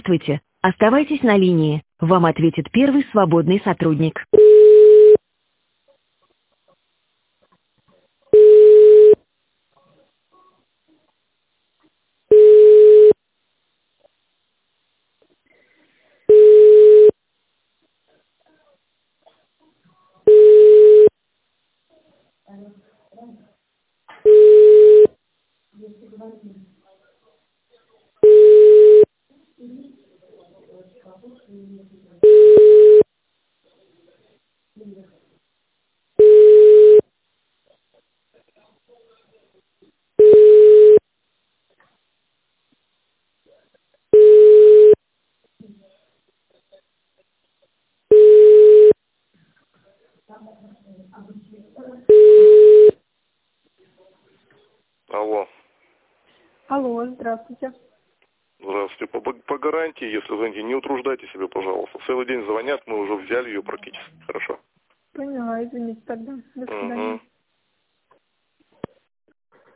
Здравствуйте. Оставайтесь на линии. Вам ответит первый свободный сотрудник. Алло. Алло, здравствуйте. Здравствуйте. По гарантии, если звоните, не утруждайте себя, пожалуйста. Целый день звонят, мы уже взяли ее практически. Хорошо. Поняла, извините тогда. До свидания.